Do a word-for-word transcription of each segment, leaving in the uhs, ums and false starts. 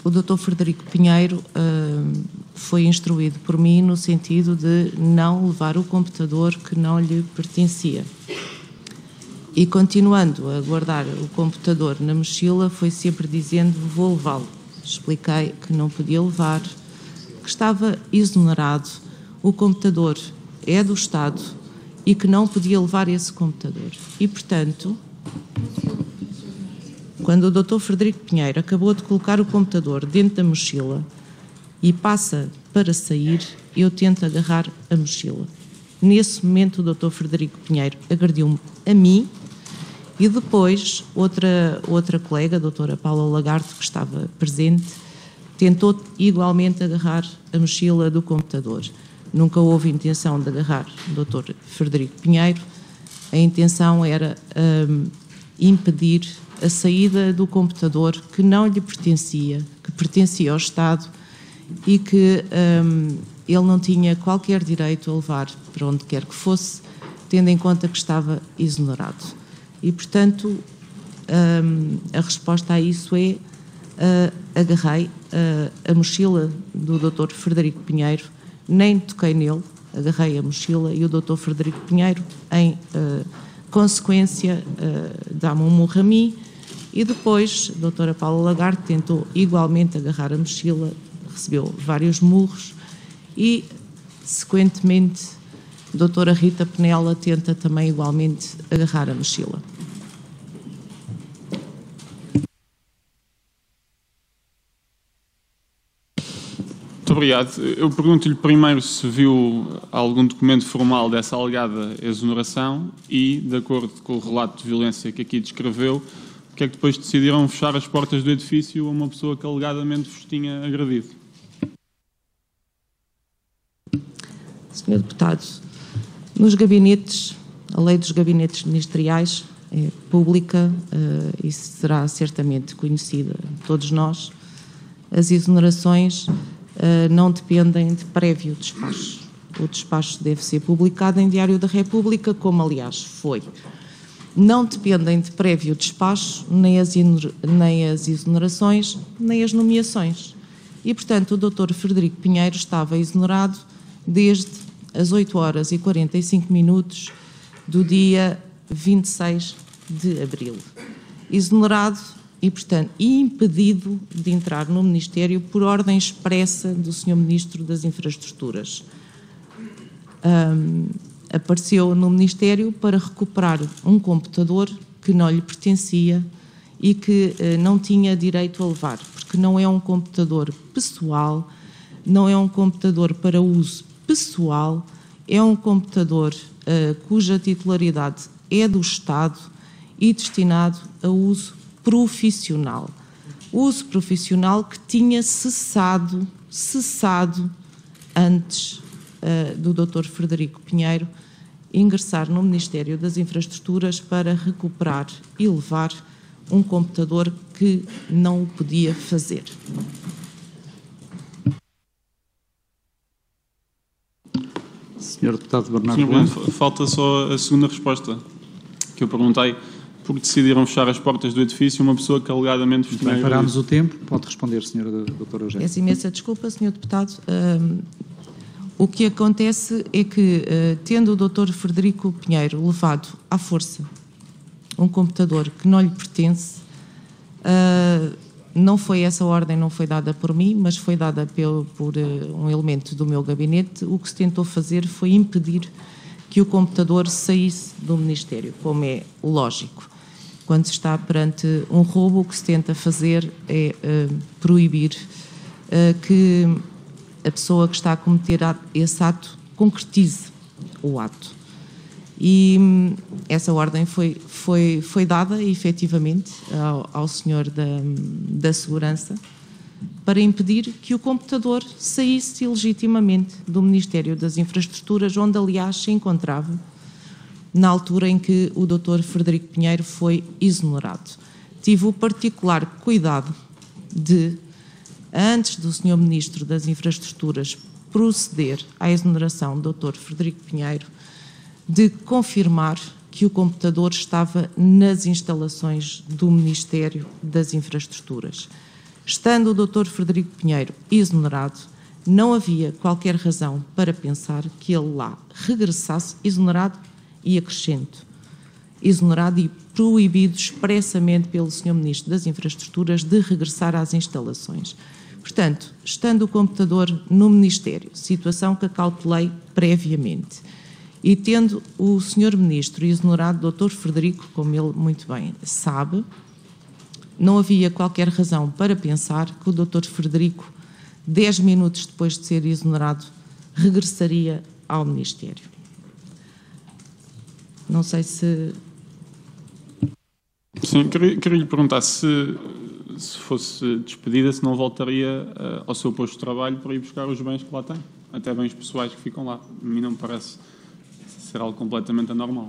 o doutor Frederico Pinheiro uh, foi instruído por mim no sentido de não levar o computador que não lhe pertencia. E continuando a guardar o computador na mochila, foi sempre dizendo: vou levá-lo. Expliquei que não podia levar, que estava exonerado, o computador é do Estado e que não podia levar esse computador. E, portanto, quando o doutor Frederico Pinheiro acabou de colocar o computador dentro da mochila e passa para sair, eu tento agarrar a mochila. Nesse momento, o doutor Frederico Pinheiro agrediu-me a mim e depois outra, outra colega, a doutora Paula Lagarde, que estava presente, tentou igualmente agarrar a mochila do computador. Nunca houve intenção de agarrar o doutor Frederico Pinheiro. A intenção era um, impedir a saída do computador que não lhe pertencia, que pertencia ao Estado e que um, ele não tinha qualquer direito a levar para onde quer que fosse, tendo em conta que estava exonerado. E, portanto, um, a resposta a isso é: uh, agarrei uh, a mochila do doutor Frederico Pinheiro, nem toquei nele, agarrei a mochila e o doutor Frederico Pinheiro, em uh, consequência, uh, dá-me um murro a mim e depois a doutora Paula Lagarde tentou igualmente agarrar a mochila, recebeu vários murros e, sequentemente, a doutora Rita Penela tenta também igualmente agarrar a mochila. Muito obrigado. Eu pergunto-lhe primeiro se viu algum documento formal dessa alegada exoneração e, de acordo com o relato de violência que aqui descreveu, porque é que depois decidiram fechar as portas do edifício a uma pessoa que alegadamente vos tinha agredido? senhor Deputado, nos gabinetes, a lei dos gabinetes ministeriais é pública uh, e será certamente conhecida de todos nós. As exonerações Uh, não dependem de prévio despacho. O despacho deve ser publicado em Diário da República, como aliás foi. Não dependem de prévio despacho nem as, nem as exonerações, nem as nomeações. E, portanto, o doutor Frederico Pinheiro estava exonerado desde as oito horas e quarenta e cinco minutos do dia vinte e seis de abril. Exonerado e, portanto, impedido de entrar no Ministério por ordem expressa do senhor Ministro das Infraestruturas. Um, apareceu no Ministério para recuperar um computador que não lhe pertencia e que uh, não tinha direito a levar, porque não é um computador pessoal, não é um computador para uso pessoal, é um computador uh, cuja titularidade é do Estado e destinado a uso profissional. Uso profissional que tinha cessado, cessado antes uh, do doutor Frederico Pinheiro ingressar no Ministério das Infraestruturas para recuperar e levar um computador que não o podia fazer. senhor Deputado Bernardo senhor Presidente, falta só a segunda resposta, que eu perguntei porque decidiram fechar as portas do edifício uma pessoa que alegadamente vos tinha agredido. Parámos o tempo. Pode responder, senhora doutora Eugénia. Peço imensa desculpa, senhor Deputado. Um, o que acontece é que, uh, tendo o doutor Frederico Pinheiro levado à força um computador que não lhe pertence, uh, não foi essa ordem, não foi dada por mim, mas foi dada pelo, por uh, um elemento do meu gabinete. O que se tentou fazer foi impedir que o computador saísse do Ministério, como é lógico. Quando se está perante um roubo, o que se tenta fazer é uh, proibir uh, que a pessoa que está a cometer esse ato concretize o ato. E um, essa ordem foi, foi, foi dada, efetivamente, ao, ao senhor da, da Segurança para impedir que o computador saísse ilegitimamente do Ministério das Infraestruturas, onde, aliás, se encontrava na altura em que o doutor Frederico Pinheiro foi exonerado. Tive o particular cuidado de, antes do senhor Ministro das Infraestruturas proceder à exoneração do doutor Frederico Pinheiro, de confirmar que o computador estava nas instalações do Ministério das Infraestruturas. Estando o doutor Frederico Pinheiro exonerado, não havia qualquer razão para pensar que ele lá regressasse exonerado e acrescento, exonerado e proibido expressamente pelo senhor Ministro das Infraestruturas de regressar às instalações. Portanto, estando o computador no Ministério, situação que acautelei previamente, e tendo o senhor Ministro exonerado, doutor Frederico, como ele muito bem sabe, não havia qualquer razão para pensar que o doutor Frederico, dez minutos depois de ser exonerado, regressaria ao Ministério. Não sei se... Sim, queria, queria lhe perguntar se, se fosse despedida, se não voltaria uh, ao seu posto de trabalho para ir buscar os bens que lá tem, até bens pessoais que ficam lá. A mim não me parece ser algo completamente anormal.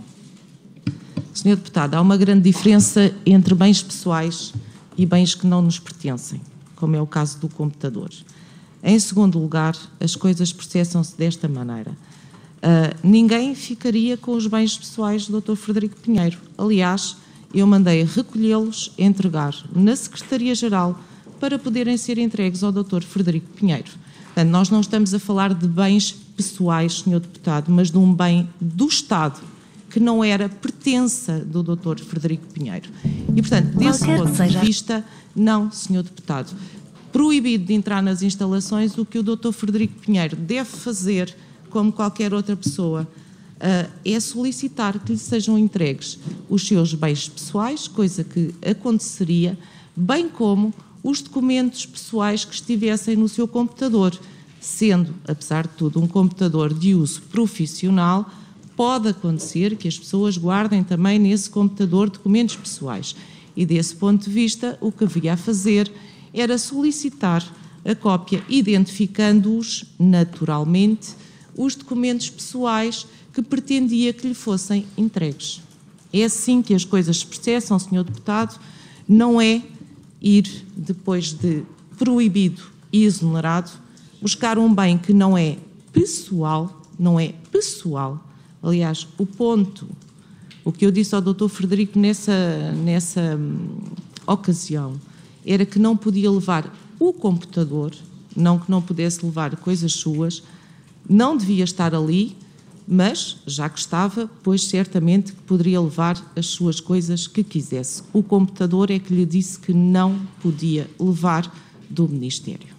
senhor Deputado, há uma grande diferença entre bens pessoais e bens que não nos pertencem, como é o caso do computador. Em segundo lugar, as coisas processam-se desta maneira. Uh, ninguém ficaria com os bens pessoais do doutor Frederico Pinheiro. Aliás, eu mandei recolhê-los, entregar na Secretaria-Geral para poderem ser entregues ao doutor Frederico Pinheiro. Portanto, nós não estamos a falar de bens pessoais, senhor Deputado, mas de um bem do Estado, que não era pertença do doutor Frederico Pinheiro. E, portanto, desse ponto de vista, não, senhor Deputado. Proibido de entrar nas instalações, o que o doutor Frederico Pinheiro deve fazer, como qualquer outra pessoa, uh, é solicitar que lhe sejam entregues os seus bens pessoais, coisa que aconteceria, bem como os documentos pessoais que estivessem no seu computador, sendo, apesar de tudo, um computador de uso profissional, pode acontecer que as pessoas guardem também nesse computador documentos pessoais. E desse ponto de vista, o que havia a fazer era solicitar a cópia, identificando-os naturalmente, os documentos pessoais que pretendia que lhe fossem entregues. É assim que as coisas se processam, senhor Deputado, não é ir, depois de proibido e exonerado, buscar um bem que não é pessoal, não é pessoal. Aliás, o ponto, o que eu disse ao doutor Frederico nessa, nessa hum, ocasião, era que não podia levar o computador, não que não pudesse levar coisas suas, não devia estar ali, mas, já que estava, pois certamente que poderia levar as suas coisas que quisesse. O computador é que lhe disse que não podia levar do Ministério.